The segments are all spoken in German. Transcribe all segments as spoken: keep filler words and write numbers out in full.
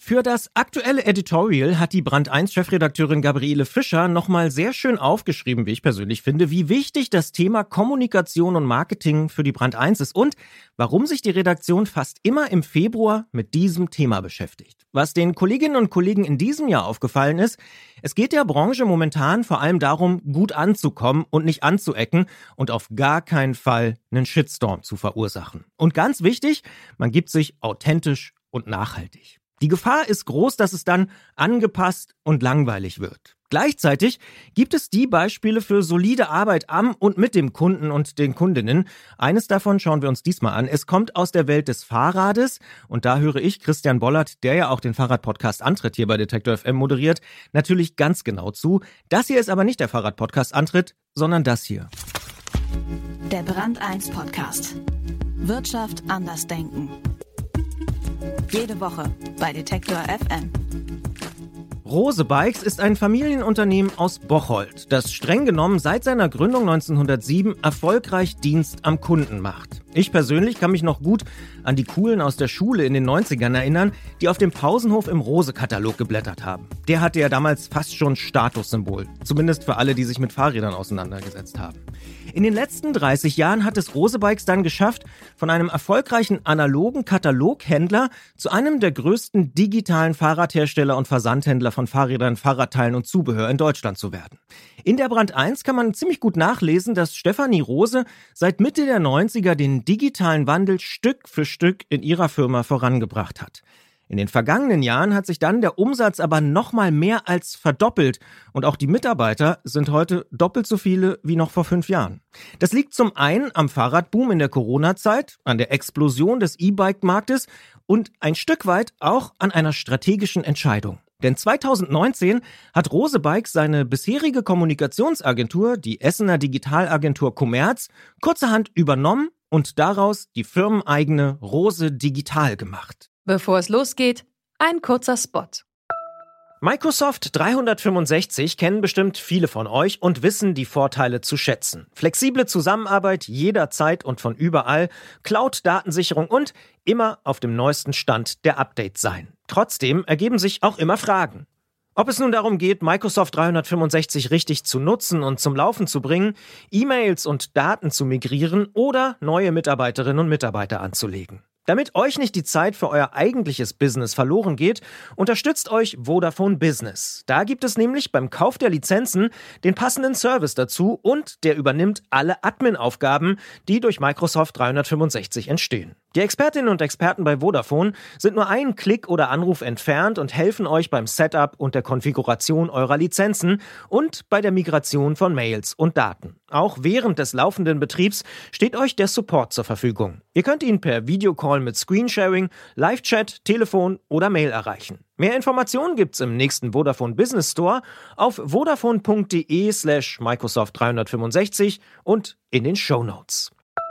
Für das aktuelle Editorial hat die Brand eins Chefredakteurin Gabriele Fischer nochmal sehr schön aufgeschrieben, wie ich persönlich finde, wie wichtig das Thema Kommunikation und Marketing für die Brand eins ist und warum sich die Redaktion fast immer im Februar mit diesem Thema beschäftigt. Was den Kolleginnen und Kollegen in diesem Jahr aufgefallen ist, es geht der Branche momentan vor allem darum, gut anzukommen und nicht anzuecken und auf gar keinen Fall einen Shitstorm zu verursachen. Und ganz wichtig, man gibt sich authentisch und nachhaltig. Die Gefahr ist groß, dass es dann angepasst und langweilig wird. Gleichzeitig gibt es die Beispiele für solide Arbeit am und mit dem Kunden und den Kundinnen. Eines davon schauen wir uns diesmal an. Es kommt aus der Welt des Fahrrades und da höre ich Christian Bollert, der ja auch den Fahrradpodcast Antritt hier bei Detektor F M moderiert, natürlich ganz genau zu. Das hier ist aber nicht der Fahrradpodcast Antritt, sondern das hier. Der Brand eins Podcast. Wirtschaft anders denken. Jede Woche bei Detektor F M. Rose Bikes ist ein Familienunternehmen aus Bocholt, das streng genommen seit seiner Gründung neunzehnhundertsieben erfolgreich Dienst am Kunden macht. Ich persönlich kann mich noch gut an die Coolen aus der Schule in den neunzigern erinnern, die auf dem Pausenhof im Rose-Katalog geblättert haben. Der hatte ja damals fast schon Statussymbol, zumindest für alle, die sich mit Fahrrädern auseinandergesetzt haben. In den letzten dreißig Jahren hat es Rose Bikes dann geschafft, von einem erfolgreichen analogen Kataloghändler zu einem der größten digitalen Fahrradhersteller und Versandhändler von Fahrrädern, Fahrradteilen und Zubehör in Deutschland zu werden. In der Brand eins kann man ziemlich gut nachlesen, dass Stefanie Rose seit Mitte der neunziger den digitalen Wandel Stück für Stück in ihrer Firma vorangebracht hat. In den vergangenen Jahren hat sich dann der Umsatz aber noch mal mehr als verdoppelt und auch die Mitarbeiter sind heute doppelt so viele wie noch vor fünf Jahren. Das liegt zum einen am Fahrradboom in der Corona-Zeit, an der Explosion des E-Bike-Marktes und ein Stück weit auch an einer strategischen Entscheidung. Denn zweitausendneunzehn hat Rose Bikes seine bisherige Kommunikationsagentur, die Essener Digitalagentur Commerz, kurzerhand übernommen und daraus die firmeneigene Rose Digital gemacht. Bevor es losgeht, ein kurzer Spot. Microsoft dreihundertfünfundsechzig kennen bestimmt viele von euch und wissen die Vorteile zu schätzen. Flexible Zusammenarbeit jederzeit und von überall, Cloud-Datensicherung und immer auf dem neuesten Stand der Updates sein. Trotzdem ergeben sich auch immer Fragen. Ob es nun darum geht, Microsoft dreihundertfünfundsechzig richtig zu nutzen und zum Laufen zu bringen, E-Mails und Daten zu migrieren oder neue Mitarbeiterinnen und Mitarbeiter anzulegen. Damit euch nicht die Zeit für euer eigentliches Business verloren geht, unterstützt euch Vodafone Business. Da gibt es nämlich beim Kauf der Lizenzen den passenden Service dazu und der übernimmt alle Admin-Aufgaben, die durch Microsoft dreihundertfünfundsechzig entstehen. Die Expertinnen und Experten bei Vodafone sind nur einen Klick oder Anruf entfernt und helfen euch beim Setup und der Konfiguration eurer Lizenzen und bei der Migration von Mails und Daten. Auch während des laufenden Betriebs steht euch der Support zur Verfügung. Ihr könnt ihn per Videocall mit Screensharing, Live-Chat, Telefon oder Mail erreichen. Mehr Informationen gibt's im nächsten Vodafone Business Store auf vodafone.de slash Microsoft dreihundertfünfundsechzig und in den Shownotes.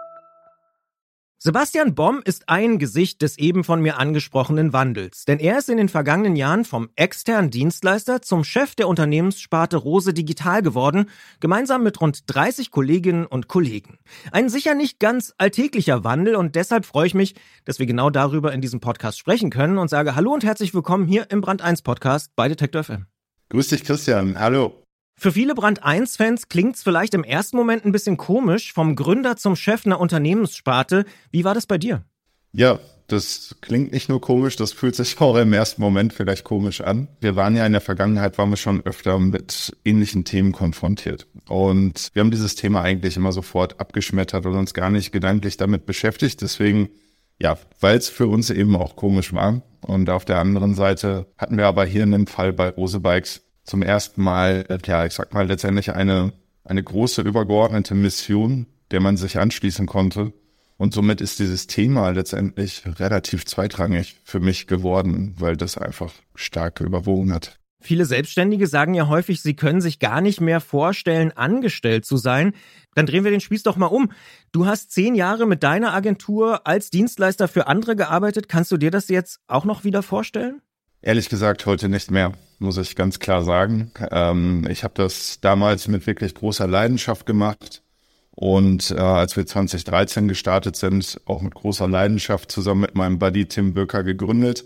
Sebastian Bomm ist ein Gesicht des eben von mir angesprochenen Wandels, denn er ist in den vergangenen Jahren vom externen Dienstleister zum Chef der Unternehmenssparte Rose Digital geworden, gemeinsam mit rund dreißig Kolleginnen und Kollegen. Ein sicher nicht ganz alltäglicher Wandel und deshalb freue ich mich, dass wir genau darüber in diesem Podcast sprechen können und sage Hallo und herzlich willkommen hier im Brand eins Podcast bei Detektor F M. Grüß dich, Christian. Hallo. Für viele Brand eins Fans klingt's vielleicht im ersten Moment ein bisschen komisch, vom Gründer zum Chef einer Unternehmenssparte. Wie war das bei dir? Ja, das klingt nicht nur komisch, das fühlt sich auch im ersten Moment vielleicht komisch an. Wir waren ja in der Vergangenheit, waren wir schon öfter mit ähnlichen Themen konfrontiert. Und wir haben dieses Thema eigentlich immer sofort abgeschmettert und uns gar nicht gedanklich damit beschäftigt. Deswegen, ja, weil es für uns eben auch komisch war. Und auf der anderen Seite hatten wir aber hier in dem Fall bei Rose Bikes zum ersten Mal, ja, ich sag mal, letztendlich eine, eine große übergeordnete Mission, der man sich anschließen konnte. Und somit ist dieses Thema letztendlich relativ zweitrangig für mich geworden, weil das einfach stark überwogen hat. Viele Selbstständige sagen ja häufig, sie können sich gar nicht mehr vorstellen, angestellt zu sein. Dann drehen wir den Spieß doch mal um. Du hast zehn Jahre mit deiner Agentur als Dienstleister für andere gearbeitet. Kannst du dir das jetzt auch noch wieder vorstellen? Ehrlich gesagt, heute nicht mehr, muss ich ganz klar sagen. Ähm, ich habe das damals mit wirklich großer Leidenschaft gemacht und äh, als wir zwanzig dreizehn gestartet sind, auch mit großer Leidenschaft zusammen mit meinem Buddy Tim Böcker gegründet.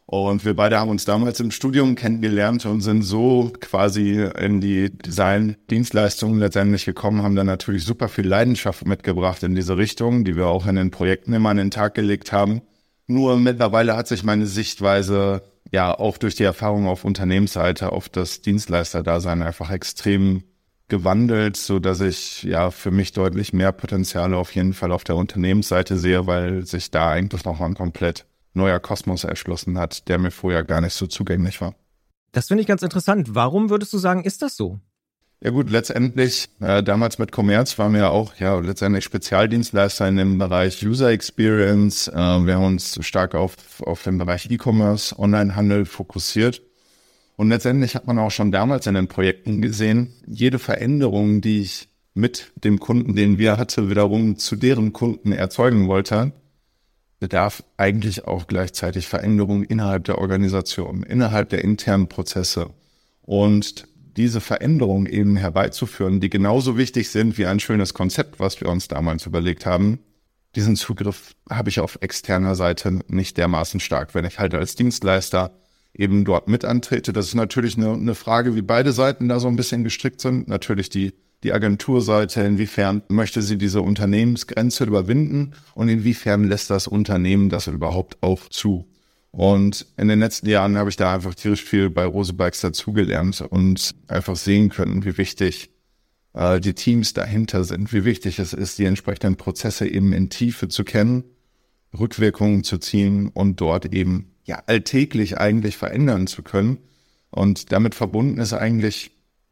Und wir beide haben uns damals im Studium kennengelernt und sind so quasi in die Design-Dienstleistungen letztendlich gekommen, haben dann natürlich super viel Leidenschaft mitgebracht in diese Richtung, die wir auch in den Projekten immer an den Tag gelegt haben. Nur mittlerweile hat sich meine Sichtweise ja auch durch die Erfahrung auf Unternehmensseite auf das Dienstleisterdasein einfach extrem gewandelt, so dass ich ja für mich deutlich mehr Potenziale auf jeden Fall auf der Unternehmensseite sehe, weil sich da eigentlich nochmal ein komplett neuer Kosmos erschlossen hat, der mir vorher gar nicht so zugänglich war. Das finde ich ganz interessant. Warum würdest du sagen, ist das so? Ja gut, letztendlich, äh, damals mit Commerz waren wir ja auch ja letztendlich Spezialdienstleister in dem Bereich User Experience. Äh, wir haben uns stark auf, auf den Bereich E-Commerce, Onlinehandel fokussiert. Und letztendlich hat man auch schon damals in den Projekten gesehen, jede Veränderung, die ich mit dem Kunden, den wir hatten, wiederum zu deren Kunden erzeugen wollte, bedarf eigentlich auch gleichzeitig Veränderungen innerhalb der Organisation, innerhalb der internen Prozesse. Und diese Veränderungen eben herbeizuführen, die genauso wichtig sind wie ein schönes Konzept, was wir uns damals überlegt haben, diesen Zugriff habe ich auf externer Seite nicht dermaßen stark. Wenn ich halt als Dienstleister eben dort mit antrete, das ist natürlich eine, eine Frage, wie beide Seiten da so ein bisschen gestrickt sind. Natürlich die Die Agenturseite, inwiefern möchte sie diese Unternehmensgrenze überwinden und inwiefern lässt das Unternehmen das überhaupt auch zu. Und in den letzten Jahren habe ich da einfach tierisch viel bei Rose Bikes dazugelernt und einfach sehen können, wie wichtig äh, die Teams dahinter sind, wie wichtig es ist, die entsprechenden Prozesse eben in Tiefe zu kennen, Rückwirkungen zu ziehen und dort eben ja alltäglich eigentlich verändern zu können. Und damit verbunden ist eigentlich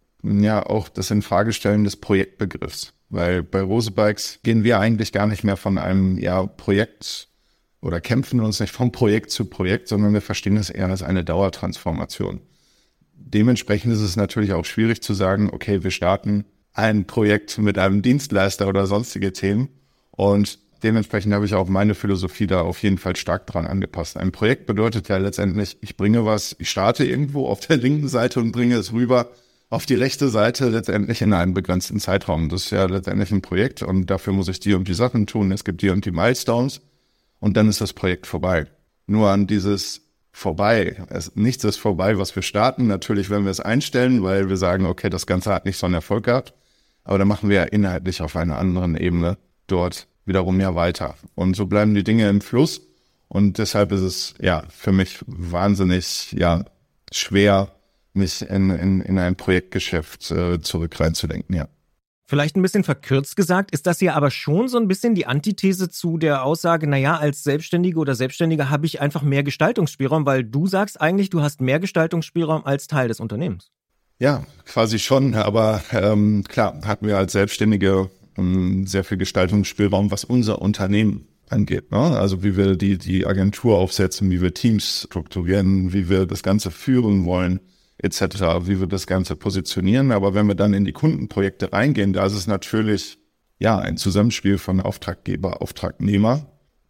ja auch das Infragestellen des Projektbegriffs, weil bei Rose Bikes gehen wir eigentlich gar nicht mehr von einem ja Projekt oder kämpfen uns nicht von Projekt zu Projekt, sondern wir verstehen es eher als eine Dauertransformation. Dementsprechend ist es natürlich auch schwierig zu sagen, okay, wir starten ein Projekt mit einem Dienstleister oder sonstige Themen und dementsprechend habe ich auch meine Philosophie da auf jeden Fall stark dran angepasst. Ein Projekt bedeutet ja letztendlich, ich bringe was, ich starte irgendwo auf der linken Seite und bringe es rüber auf die rechte Seite letztendlich in einem begrenzten Zeitraum. Das ist ja letztendlich ein Projekt und dafür muss ich die und die Sachen tun. Es gibt die und die Milestones und dann ist das Projekt vorbei. Nur an dieses vorbei, es, nichts ist vorbei, was wir starten. Natürlich werden wir es einstellen, weil wir sagen, okay, das Ganze hat nicht so einen Erfolg gehabt. Aber dann machen wir ja inhaltlich auf einer anderen Ebene dort wiederum ja weiter. Und so bleiben die Dinge im Fluss und deshalb ist es ja für mich wahnsinnig ja schwer, mich in, in, in ein Projektgeschäft äh, zurück reinzudenken, ja. Vielleicht ein bisschen verkürzt gesagt, ist das ja aber schon so ein bisschen die Antithese zu der Aussage, naja, als Selbstständige oder Selbstständiger habe ich einfach mehr Gestaltungsspielraum, weil du sagst eigentlich, du hast mehr Gestaltungsspielraum als Teil des Unternehmens. Ja, quasi schon, aber ähm, klar, hatten wir als Selbstständige ähm, sehr viel Gestaltungsspielraum, was unser Unternehmen angeht, ne? Also wie wir die, die Agentur aufsetzen, wie wir Teams strukturieren, wie wir das Ganze führen wollen, et cetera, wie wir das Ganze positionieren. Aber wenn wir dann in die Kundenprojekte reingehen, da ist es natürlich ja ein Zusammenspiel von Auftraggeber, Auftragnehmer.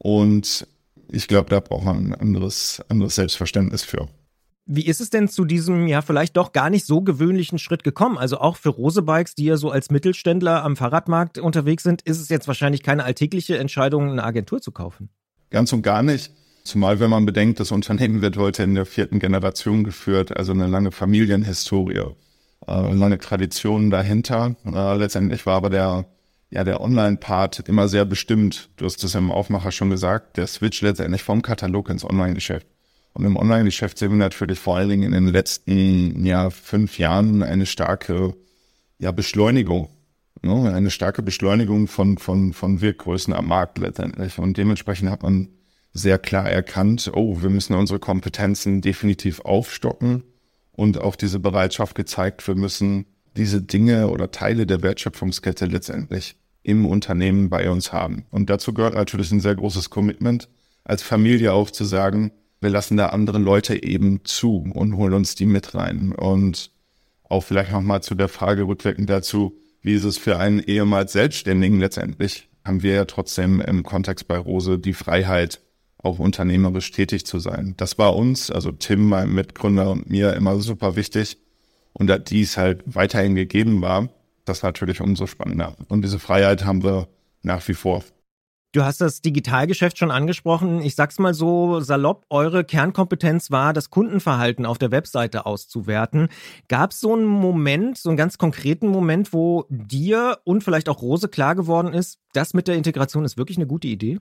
Und ich glaube, da braucht man ein anderes, anderes Selbstverständnis für. Wie ist es denn zu diesem ja vielleicht doch gar nicht so gewöhnlichen Schritt gekommen? Also auch für Rose Bikes, die ja so als Mittelständler am Fahrradmarkt unterwegs sind, ist es jetzt wahrscheinlich keine alltägliche Entscheidung, eine Agentur zu kaufen. Ganz und gar nicht. Zumal, wenn man bedenkt, das Unternehmen wird heute in der vierten Generation geführt, also eine lange Familienhistorie, äh, lange Traditionen dahinter. Äh, letztendlich war aber der, ja, der Online-Part immer sehr bestimmt. Du hast es im Aufmacher schon gesagt, der Switch letztendlich vom Katalog ins Online-Geschäft. Und im Online-Geschäft sehen wir natürlich vor allen Dingen in den letzten, ja, fünf Jahren eine starke, ja, Beschleunigung. Ne? Eine starke Beschleunigung von, von, von Wirkgrößen am Markt letztendlich. Und dementsprechend hat man sehr klar erkannt, oh, wir müssen unsere Kompetenzen definitiv aufstocken und auch diese Bereitschaft gezeigt, wir müssen diese Dinge oder Teile der Wertschöpfungskette letztendlich im Unternehmen bei uns haben. Und dazu gehört natürlich ein sehr großes Commitment, als Familie auch zu sagen, wir lassen da andere Leute eben zu und holen uns die mit rein. Und auch vielleicht nochmal zu der Frage rückwirkend dazu, wie ist es für einen ehemals Selbstständigen letztendlich, haben wir ja trotzdem im Kontext bei Rose die Freiheit, auch unternehmerisch tätig zu sein. Das war uns, also Tim, mein Mitgründer und mir immer super wichtig. Und da dies halt weiterhin gegeben war, das natürlich umso spannender. Und diese Freiheit haben wir nach wie vor. Du hast das Digitalgeschäft schon angesprochen. Ich sag's mal so salopp, eure Kernkompetenz war, das Kundenverhalten auf der Webseite auszuwerten. Gab's so einen Moment, so einen ganz konkreten Moment, wo dir und vielleicht auch Rose klar geworden ist, das mit der Integration ist wirklich eine gute Idee?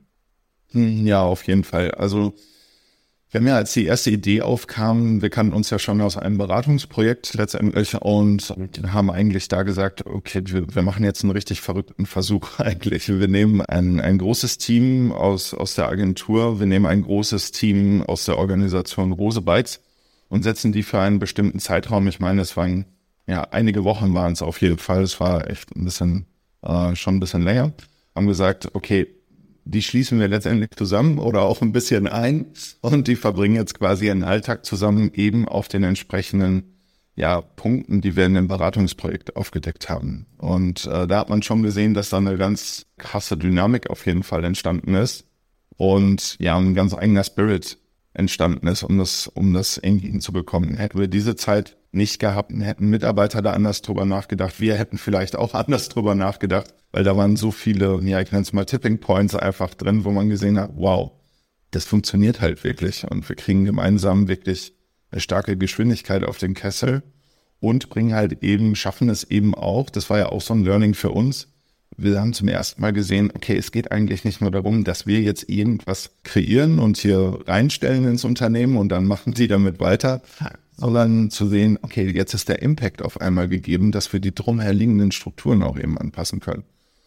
Ja, auf jeden Fall. Also wir haben ja, als die erste Idee aufkam, wir kannten uns ja schon aus einem Beratungsprojekt letztendlich und haben eigentlich da gesagt, okay, wir, wir machen jetzt einen richtig verrückten Versuch eigentlich. Wir nehmen ein, ein großes Team aus, aus der Agentur, wir nehmen ein großes Team aus der Organisation Rose Bikes und setzen die für einen bestimmten Zeitraum. Ich meine, es waren, ja, einige Wochen waren es auf jeden Fall. Es war echt ein bisschen, äh, schon ein bisschen länger. Haben gesagt, okay, die schließen wir letztendlich zusammen oder auch ein bisschen ein und die verbringen jetzt quasi ihren Alltag zusammen eben auf den entsprechenden ja, Punkten, die wir in dem Beratungsprojekt aufgedeckt haben. Und äh, da hat man schon gesehen, dass da eine ganz krasse Dynamik auf jeden Fall entstanden ist und ja, ein ganz eigener Spirit entstanden ist, um das, um das irgendwie hinzubekommen. Hätten wir diese Zeit nicht gehabt, hätten Mitarbeiter da anders drüber nachgedacht. Wir hätten vielleicht auch anders drüber nachgedacht, weil da waren so viele, ja, ich nenne es mal Tipping Points einfach drin, wo man gesehen hat, wow, das funktioniert halt wirklich und wir kriegen gemeinsam wirklich eine starke Geschwindigkeit auf den Kessel und bringen halt eben, schaffen es eben auch, das war ja auch so ein Learning für uns. Wir haben zum ersten Mal gesehen, okay, es geht eigentlich nicht nur darum, dass wir jetzt irgendwas kreieren und hier reinstellen ins Unternehmen und dann machen sie damit weiter, sondern zu sehen, okay, jetzt ist der Impact auf einmal gegeben, dass wir die drumherliegenden Strukturen auch eben anpassen können.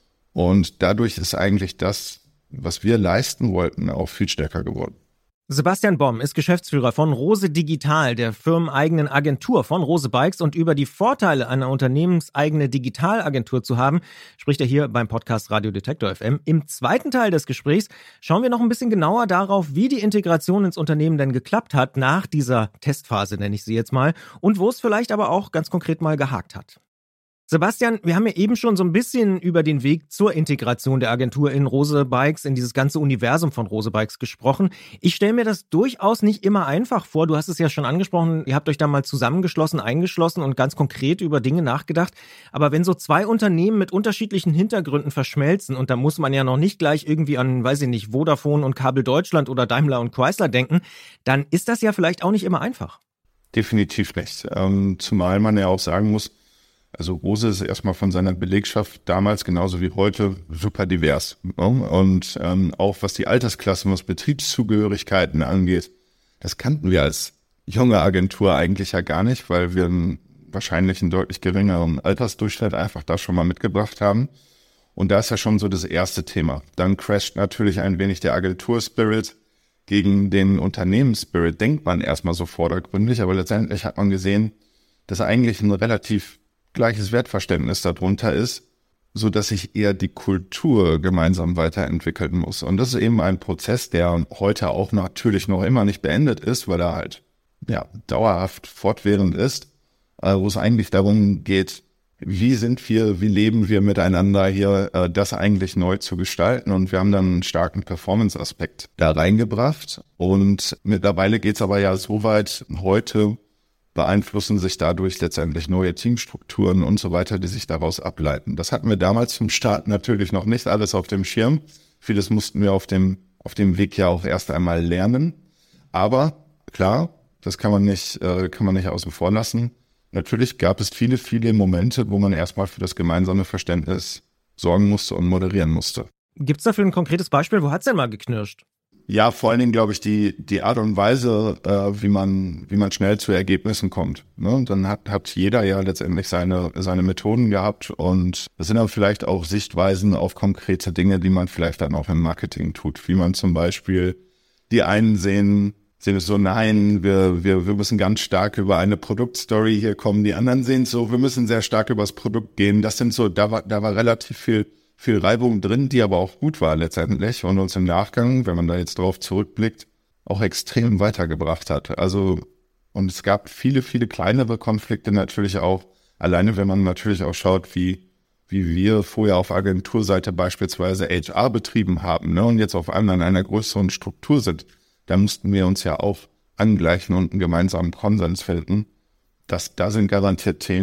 Und dadurch ist eigentlich das, was wir leisten wollten, auch viel stärker geworden. Sebastian Bomm ist Geschäftsführer von Rose Digital, der firmeneigenen Agentur von Rose Bikes, und über die Vorteile einer unternehmenseigene Digitalagentur zu haben, spricht er hier beim Podcast Radio Detektor F M. Im zweiten Teil des Gesprächs schauen wir noch ein bisschen genauer darauf, wie die Integration ins Unternehmen denn geklappt hat, nach dieser Testphase, nenne ich sie jetzt mal, und wo es vielleicht aber auch ganz konkret mal gehakt hat. Sebastian, wir haben ja eben schon so ein bisschen über den Weg zur Integration der Agentur in Rose Bikes, in dieses ganze Universum von Rose Bikes gesprochen. Ich stelle mir das durchaus nicht immer einfach vor. Du hast es ja schon angesprochen, ihr habt euch da mal zusammengeschlossen, eingeschlossen und ganz konkret über Dinge nachgedacht. Aber wenn so zwei Unternehmen mit unterschiedlichen Hintergründen verschmelzen, und da muss man ja noch nicht gleich irgendwie an, weiß ich nicht, Vodafone und Kabel Deutschland oder Daimler und Chrysler denken, dann ist das ja vielleicht auch nicht immer einfach. Definitiv nicht. Ähm, zumal man ja auch sagen muss, also Rose ist erstmal von seiner Belegschaft damals genauso wie heute super divers. Ne? Und ähm, auch was die Altersklassen, was Betriebszugehörigkeiten angeht, das kannten wir als junge Agentur eigentlich ja gar nicht, weil wir einen, wahrscheinlich einen deutlich geringeren Altersdurchschnitt einfach da schon mal mitgebracht haben. Und da ist ja schon so das erste Thema. Dann crasht natürlich ein wenig der Agentur-Spirit gegen den Unternehmensspirit, denkt man erstmal so vordergründig, aber letztendlich hat man gesehen, dass eigentlich ein relativ gleiches Wertverständnis darunter ist, so dass sich eher die Kultur gemeinsam weiterentwickeln muss. Und das ist eben ein Prozess, der heute auch natürlich noch immer nicht beendet ist, weil er halt ja dauerhaft fortwährend ist, wo es eigentlich darum geht, wie sind wir, wie leben wir miteinander hier, das eigentlich neu zu gestalten. Und wir haben dann einen starken Performance-Aspekt da reingebracht. Und mittlerweile geht es aber ja so weit, heute beeinflussen sich dadurch letztendlich neue Teamstrukturen und so weiter, die sich daraus ableiten. Das hatten wir damals zum Start natürlich noch nicht alles auf dem Schirm. Vieles mussten wir auf dem, auf dem Weg ja auch erst einmal lernen. Aber klar, das kann man nicht, äh, kann man nicht außen vor lassen. Natürlich gab es viele, viele Momente, wo man erstmal für das gemeinsame Verständnis sorgen musste und moderieren musste. Gibt es dafür ein konkretes Beispiel? Wo hat's denn mal geknirscht? Ja, vor allen Dingen, glaube ich, die die Art und Weise, äh, wie man wie man schnell zu Ergebnissen kommt. Ne? Und dann hat hat jeder ja letztendlich seine seine Methoden gehabt und das sind dann vielleicht auch Sichtweisen auf konkrete Dinge, die man vielleicht dann auch im Marketing tut. Wie man zum Beispiel, die einen sehen, sehen es so, nein, wir wir wir müssen ganz stark über eine Produktstory hier kommen. Die anderen sehen es so, wir müssen sehr stark über das Produkt gehen. Das sind so, da war da war relativ viel viel Reibung drin, die aber auch gut war letztendlich und uns im Nachgang, wenn man da jetzt drauf zurückblickt, auch extrem weitergebracht hat. Also, und es gab viele, viele kleinere Konflikte natürlich auch, alleine wenn man natürlich auch schaut, wie wie wir vorher auf Agenturseite beispielsweise H R betrieben haben, ne, und jetzt auf einmal in einer größeren Struktur sind, da mussten wir uns ja auch angleichen und einen gemeinsamen Konsens finden. Das, da sind garantiert Themen.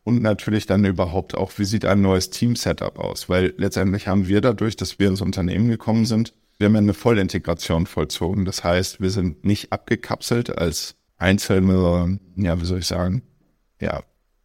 und natürlich dann überhaupt auch, wie sieht ein neues Team-Setup aus? Weil letztendlich haben wir dadurch, dass wir ins Unternehmen gekommen sind, wir haben ja eine Vollintegration vollzogen. Das heißt, wir sind nicht abgekapselt als einzelne, ja, wie soll ich sagen, ja,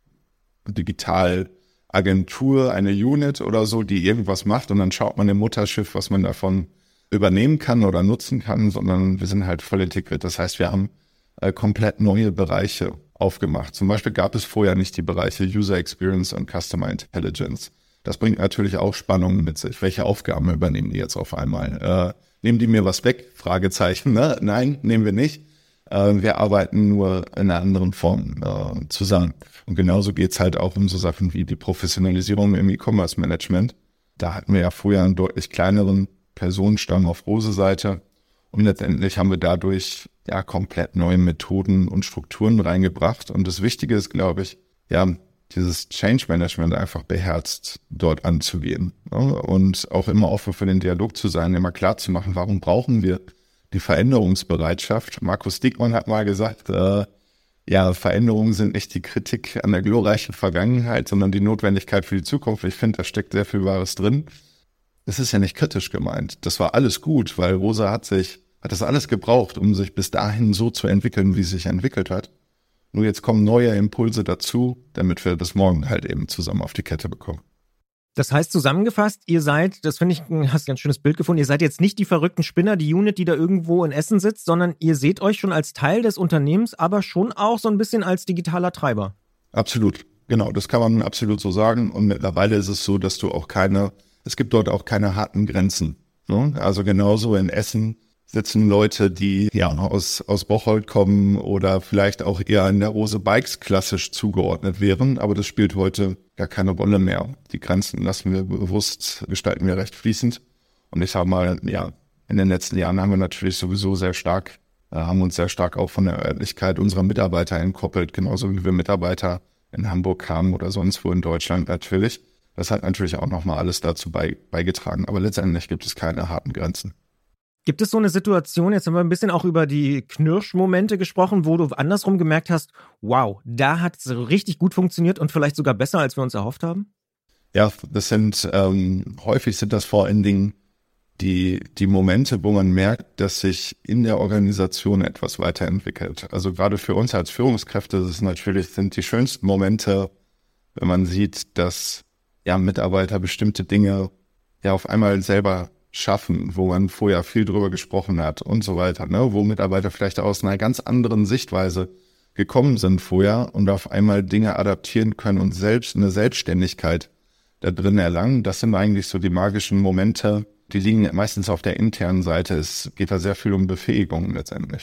Digitalagentur, eine Unit oder so, die irgendwas macht und dann schaut man im Mutterschiff, was man davon übernehmen kann oder nutzen kann, sondern wir sind halt voll integriert. Das heißt, wir haben äh, komplett neue Bereiche aufgemacht. Zum Beispiel gab es vorher nicht die Bereiche User Experience und Customer Intelligence. Das bringt natürlich auch Spannungen mit sich. Welche Aufgaben übernehmen die jetzt auf einmal? Äh, nehmen die mir was weg? Fragezeichen. Ne? Nein, nehmen wir nicht. Äh, wir arbeiten nur in einer anderen Form äh, zusammen. Und genauso geht's halt auch um so Sachen wie die Professionalisierung im E-Commerce-Management. Da hatten wir ja vorher einen deutlich kleineren Personenstamm auf Rose-Seite. Und letztendlich haben wir dadurch ja komplett neue Methoden und Strukturen reingebracht. Und das Wichtige ist, glaube ich, ja, dieses Change Management einfach beherzt dort anzugehen. Ja, und auch immer offen für den Dialog zu sein, immer klar zu machen, warum brauchen wir die Veränderungsbereitschaft. Markus Diekmann hat mal gesagt, äh, ja, Veränderungen sind nicht die Kritik an der glorreichen Vergangenheit, sondern die Notwendigkeit für die Zukunft. Ich finde, da steckt sehr viel Wahres drin. Das ist ja nicht kritisch gemeint. Das war alles gut, weil Rosa hat sich, hat das alles gebraucht, um sich bis dahin so zu entwickeln, wie es sich entwickelt hat. Nur jetzt kommen neue Impulse dazu, damit wir das morgen halt eben zusammen auf die Kette bekommen. Das heißt zusammengefasst, ihr seid, das finde ich, hast ein ganz schönes Bild gefunden, ihr seid jetzt nicht die verrückten Spinner, die Unit, die da irgendwo in Essen sitzt, sondern ihr seht euch schon als Teil des Unternehmens, aber schon auch so ein bisschen als digitaler Treiber. Absolut, genau, das kann man absolut so sagen. Und mittlerweile ist es so, dass du auch keine, es gibt dort auch keine harten Grenzen. Ne? Also genauso in Essen sitzen Leute, die ja aus aus Bocholt kommen oder vielleicht auch eher in der Rose Bikes klassisch zugeordnet wären, aber das spielt heute gar keine Rolle mehr. Die Grenzen lassen wir bewusst, gestalten wir recht fließend. Und ich sage mal, ja, in den letzten Jahren haben wir natürlich sowieso sehr stark, äh, haben uns sehr stark auch von der Örtlichkeit unserer Mitarbeiter entkoppelt, genauso wie wir Mitarbeiter in Hamburg haben oder sonst wo in Deutschland natürlich. Das hat natürlich auch nochmal alles dazu bei, beigetragen, aber letztendlich gibt es keine harten Grenzen. Gibt es so eine Situation, jetzt haben wir ein bisschen auch über die Knirschmomente gesprochen, wo du andersrum gemerkt hast, wow, da hat es richtig gut funktioniert und vielleicht sogar besser, als wir uns erhofft haben? Ja, das sind, ähm, häufig sind das vor allen Dingen die, die Momente, wo man merkt, dass sich in der Organisation etwas weiterentwickelt. Also gerade für uns als Führungskräfte ist es natürlich, sind die schönsten Momente, wenn man sieht, dass ja Mitarbeiter bestimmte Dinge ja auf einmal selber schaffen, wo man vorher viel drüber gesprochen hat und so weiter, ne? Wo Mitarbeiter vielleicht aus einer ganz anderen Sichtweise gekommen sind vorher und auf einmal Dinge adaptieren können und selbst eine Selbstständigkeit da drin erlangen. Das sind eigentlich so die magischen Momente, die liegen meistens auf der internen Seite. Es geht da sehr viel um Befähigung letztendlich.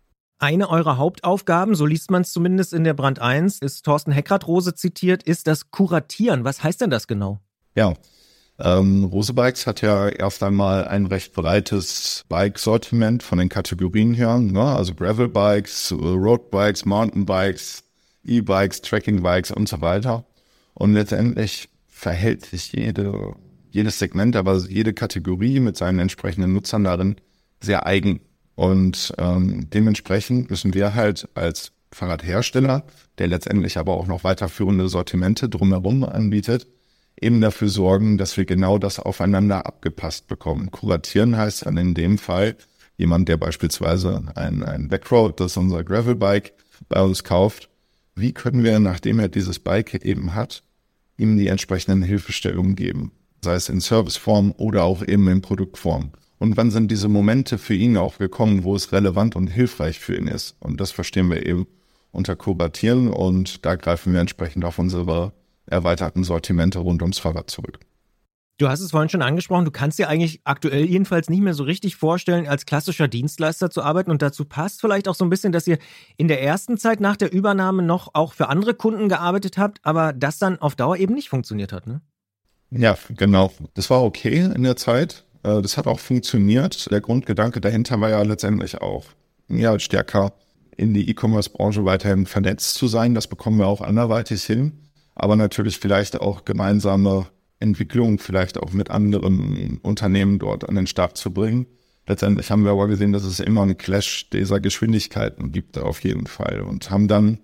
Eine eurer Hauptaufgaben, so liest man es zumindest in der Brand eins, ist Thorsten Heckrad-Rose zitiert, ist das Kuratieren. Was heißt denn das genau? Ja, Ähm, Rose Bikes hat ja erst einmal ein recht breites Bike-Sortiment von den Kategorien her, ne? Also Gravel-Bikes, Road-Bikes, Mountain-Bikes, E-Bikes, Trekking-Bikes und so weiter. Und letztendlich verhält sich jede, jedes Segment, aber jede Kategorie mit seinen entsprechenden Nutzern darin sehr eigen. Und ähm, dementsprechend müssen wir halt als Fahrradhersteller, der letztendlich aber auch noch weiterführende Sortimente drumherum anbietet, eben dafür sorgen, dass wir genau das aufeinander abgepasst bekommen. Kuratieren heißt dann in dem Fall, jemand, der beispielsweise ein, ein Backroad, das ist unser Gravelbike, bei uns kauft, wie können wir, nachdem er dieses Bike eben hat, ihm die entsprechenden Hilfestellungen geben, sei es in Serviceform oder auch eben in Produktform. Und wann sind diese Momente für ihn auch gekommen, wo es relevant und hilfreich für ihn ist? Und das verstehen wir eben unter Kuratieren und da greifen wir entsprechend auf unsere erweiterten Sortimente rund ums Fahrrad zurück. Du hast es vorhin schon angesprochen, du kannst dir eigentlich aktuell jedenfalls nicht mehr so richtig vorstellen, als klassischer Dienstleister zu arbeiten und dazu passt vielleicht auch so ein bisschen, dass ihr in der ersten Zeit nach der Übernahme noch auch für andere Kunden gearbeitet habt, aber das dann auf Dauer eben nicht funktioniert hat, ne? Ja, genau. Das war okay in der Zeit. Das hat auch funktioniert. Der Grundgedanke dahinter war ja letztendlich auch, ja, stärker in die E-Commerce-Branche weiterhin vernetzt zu sein. Das bekommen wir auch anderweitig hin. Aber natürlich vielleicht auch gemeinsame Entwicklung, vielleicht auch mit anderen Unternehmen dort an den Start zu bringen. Letztendlich haben wir aber gesehen, dass es immer einen Clash dieser Geschwindigkeiten gibt, auf jeden Fall. Und haben dann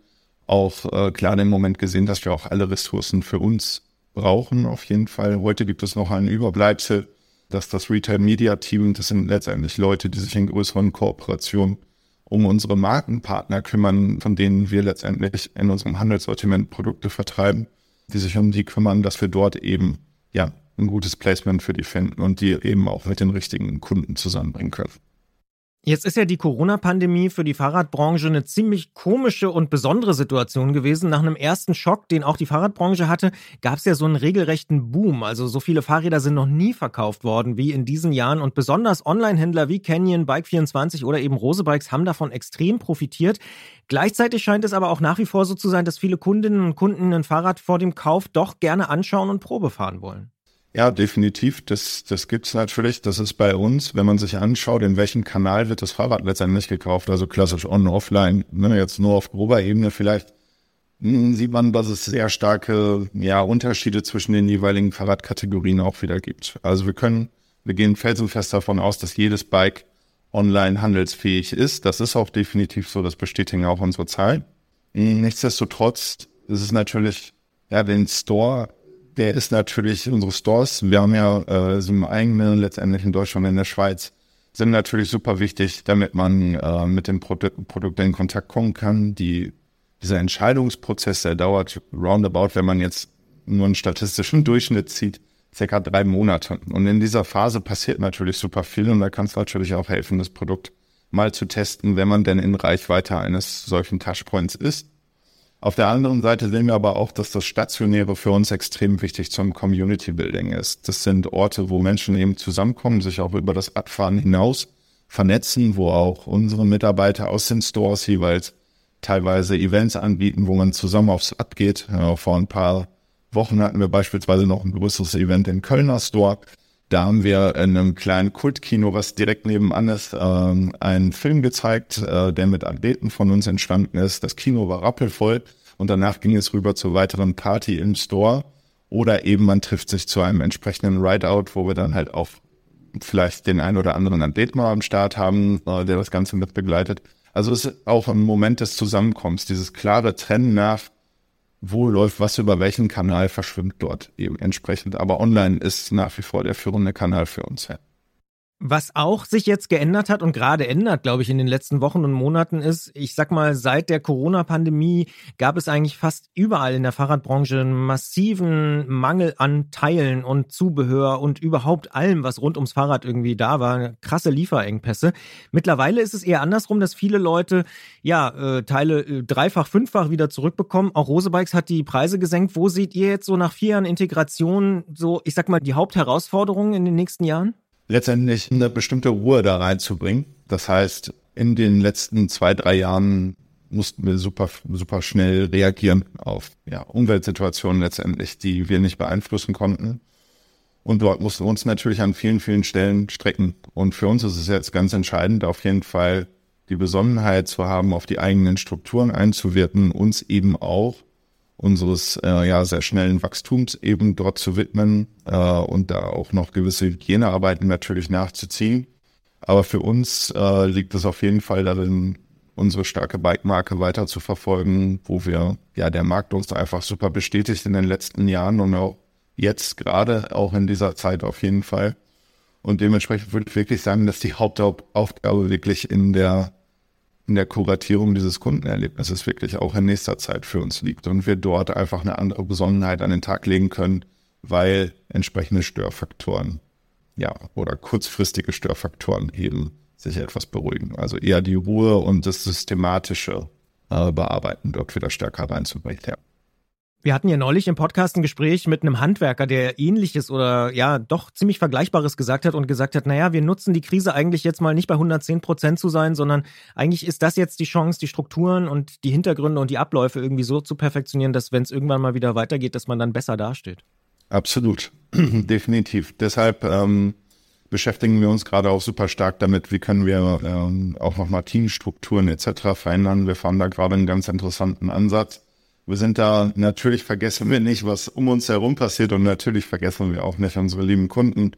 auch äh, klar den Moment gesehen, dass wir auch alle Ressourcen für uns brauchen auf jeden Fall. Heute gibt es noch ein Überbleibsel, dass das Retail-Media-Team, das sind letztendlich Leute, die sich in größeren Kooperationen um unsere Markenpartner kümmern, von denen wir letztendlich in unserem Handelssortiment Produkte vertreiben, die sich um die kümmern, dass wir dort eben ja ein gutes Placement für die finden und die eben auch mit den richtigen Kunden zusammenbringen können. Jetzt ist ja die Corona-Pandemie für die Fahrradbranche eine ziemlich komische und besondere Situation gewesen. Nach einem ersten Schock, den auch die Fahrradbranche hatte, gab es ja so einen regelrechten Boom. Also so viele Fahrräder sind noch nie verkauft worden wie in diesen Jahren. Und besonders Online-Händler wie Canyon, Bike vierundzwanzig oder eben Rose Bikes haben davon extrem profitiert. Gleichzeitig scheint es aber auch nach wie vor so zu sein, dass viele Kundinnen und Kunden ein Fahrrad vor dem Kauf doch gerne anschauen und Probe fahren wollen. Ja, definitiv. Das, das gibt's natürlich. Das ist bei uns, wenn man sich anschaut, in welchem Kanal wird das Fahrrad letztendlich gekauft, also klassisch on, offline, ne, jetzt nur auf grober Ebene vielleicht, mh, sieht man, dass es sehr starke, ja, Unterschiede zwischen den jeweiligen Fahrradkategorien auch wieder gibt. Also wir können, wir gehen felsenfest davon aus, dass jedes Bike online handelsfähig ist. Das ist auch definitiv so, das bestätigen auch unsere Zahlen. Nichtsdestotrotz ist es natürlich, ja, den Store, der ist natürlich, unsere Stores, wir haben ja äh, so eine eigene, letztendlich in Deutschland und in der Schweiz, sind natürlich super wichtig, damit man äh, mit dem Produkt, Produkt in Kontakt kommen kann. Die, dieser Entscheidungsprozess, der dauert roundabout, wenn man jetzt nur einen statistischen Durchschnitt zieht, circa drei Monate. Und in dieser Phase passiert natürlich super viel und da kann es natürlich auch helfen, das Produkt mal zu testen, wenn man denn in Reichweite eines solchen Touchpoints ist. Auf der anderen Seite sehen wir aber auch, dass das Stationäre für uns extrem wichtig zum Community-Building ist. Das sind Orte, wo Menschen eben zusammenkommen, sich auch über das Radfahren hinaus vernetzen, wo auch unsere Mitarbeiter aus den Stores jeweils teilweise Events anbieten, wo man zusammen aufs Rad geht. Ja, vor ein paar Wochen hatten wir beispielsweise noch ein größeres Event im Kölner Store. Da haben wir in einem kleinen Kultkino, was direkt nebenan ist, ähm, einen Film gezeigt, äh, der mit Athleten von uns entstanden ist. Das Kino war rappelvoll und danach ging es rüber zur weiteren Party im Store. Oder eben man trifft sich zu einem entsprechenden Rideout, wo wir dann halt auch vielleicht den einen oder anderen Athlet mal am Start haben, äh, der das Ganze mit begleitet. Also es ist auch ein Moment des Zusammenkommens, dieses klare Trennen nach, wo läuft was über welchen Kanal, verschwimmt dort eben entsprechend. Aber online ist nach wie vor der führende Kanal für uns. Ja. Was auch sich jetzt geändert hat und gerade ändert, glaube ich, in den letzten Wochen und Monaten ist, ich sag mal, seit der Corona-Pandemie gab es eigentlich fast überall in der Fahrradbranche einen massiven Mangel an Teilen und Zubehör und überhaupt allem, was rund ums Fahrrad irgendwie da war. Krasse Lieferengpässe. Mittlerweile ist es eher andersrum, dass viele Leute ja äh, Teile äh, dreifach, fünffach wieder zurückbekommen. Auch Rose Bikes hat die Preise gesenkt. Wo seht ihr jetzt so nach vier Jahren Integration so, ich sag mal, die Hauptherausforderungen in den nächsten Jahren? Letztendlich eine bestimmte Ruhe da reinzubringen. Das heißt, in den letzten zwei, drei Jahren mussten wir super, super schnell reagieren auf ja, Umweltsituationen letztendlich, die wir nicht beeinflussen konnten. Und dort mussten wir uns natürlich an vielen, vielen Stellen strecken. Und für uns ist es jetzt ganz entscheidend, auf jeden Fall die Besonnenheit zu haben, auf die eigenen Strukturen einzuwirken, uns eben auch unseres äh, ja sehr schnellen Wachstums eben dort zu widmen äh, und da auch noch gewisse Hygienearbeiten natürlich nachzuziehen. Aber für uns äh, liegt es auf jeden Fall darin, unsere starke Bike-Marke weiter zu verfolgen, wo wir, ja, der Markt uns einfach super bestätigt in den letzten Jahren und auch jetzt gerade, auch in dieser Zeit auf jeden Fall. Und dementsprechend würde ich wirklich sagen, dass die Hauptaufgabe wirklich in der in der Kuratierung dieses Kundenerlebnisses wirklich auch in nächster Zeit für uns liegt und wir dort einfach eine andere Besonnenheit an den Tag legen können, weil entsprechende Störfaktoren, ja, oder kurzfristige Störfaktoren eben sich etwas beruhigen. Also eher die Ruhe und das systematische äh, Bearbeiten dort wieder stärker reinzubringen. Ja. Wir hatten ja neulich im Podcast ein Gespräch mit einem Handwerker, der Ähnliches oder ja doch ziemlich Vergleichbares gesagt hat und gesagt hat, naja, wir nutzen die Krise eigentlich jetzt mal nicht bei hundertzehn Prozent zu sein, sondern eigentlich ist das jetzt die Chance, die Strukturen und die Hintergründe und die Abläufe irgendwie so zu perfektionieren, dass wenn es irgendwann mal wieder weitergeht, dass man dann besser dasteht. Absolut, definitiv. Deshalb ähm, beschäftigen wir uns gerade auch super stark damit, wie können wir ähm, auch nochmal Teamstrukturen et cetera verändern. Wir fahren da gerade einen ganz interessanten Ansatz. Wir sind da, natürlich vergessen wir nicht, was um uns herum passiert und natürlich vergessen wir auch nicht unsere lieben Kunden.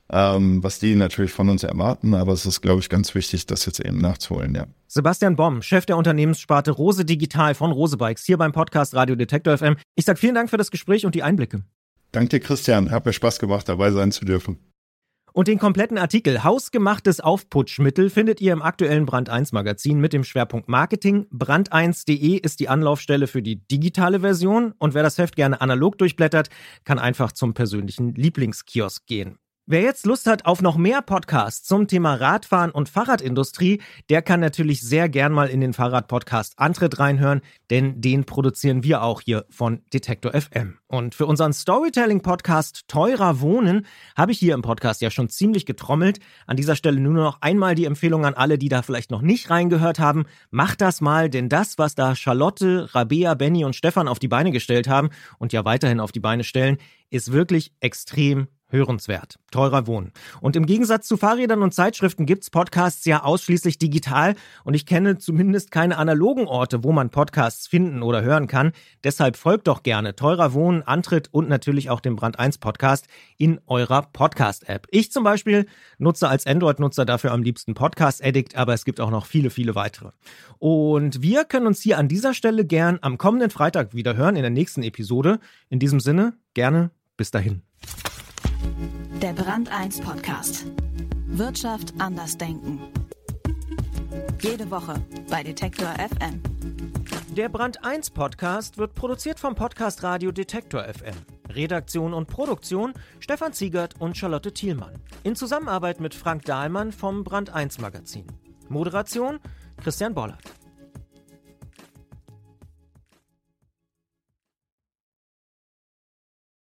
ähm, was die natürlich von uns erwarten. Aber es ist, glaube ich, ganz wichtig, das jetzt eben nachzuholen, ja. Sebastian Bomm, Chef der Unternehmenssparte Rose Digital von Rose Bikes, hier beim Podcast Radio Detektor F M. Ich sage vielen Dank für das Gespräch und die Einblicke. Danke dir, Christian. Hat mir Spaß gemacht, dabei sein zu dürfen. Und den kompletten Artikel Hausgemachtes Aufputschmittel findet ihr im aktuellen Brand eins Magazin mit dem Schwerpunkt Marketing. brand eins punkt de ist die Anlaufstelle für die digitale Version und wer das Heft gerne analog durchblättert, kann einfach zum persönlichen Lieblingskiosk gehen. Wer jetzt Lust hat auf noch mehr Podcasts zum Thema Radfahren und Fahrradindustrie, der kann natürlich sehr gern mal in den Fahrrad-Podcast Antritt reinhören, denn den produzieren wir auch hier von Detektor F M. Und für unseren Storytelling-Podcast Teurer Wohnen habe ich hier im Podcast ja schon ziemlich getrommelt. An dieser Stelle nur noch einmal die Empfehlung an alle, die da vielleicht noch nicht reingehört haben. Macht das mal, denn das, was da Charlotte, Rabea, Benny und Stefan auf die Beine gestellt haben und ja weiterhin auf die Beine stellen, ist wirklich extrem hörenswert. Teurer Wohnen. Und im Gegensatz zu Fahrrädern und Zeitschriften gibt's Podcasts ja ausschließlich digital und ich kenne zumindest keine analogen Orte, wo man Podcasts finden oder hören kann. Deshalb folgt doch gerne Teurer Wohnen, Antritt und natürlich auch dem Brand eins Podcast in eurer Podcast-App. Ich zum Beispiel nutze als Android-Nutzer dafür am liebsten Podcast Addict, aber es gibt auch noch viele, viele weitere. Und wir können uns hier an dieser Stelle gern am kommenden Freitag wieder hören in der nächsten Episode. In diesem Sinne, gerne bis dahin. Der Brand eins Podcast. Wirtschaft anders denken. Jede Woche bei Detektor F M. Der Brand eins Podcast wird produziert vom Podcast Radio Detektor F M. Redaktion und Produktion Stefan Ziegert und Charlotte Thielmann. In Zusammenarbeit mit Frank Dahlmann vom Brand eins Magazin. Moderation Christian Bollert.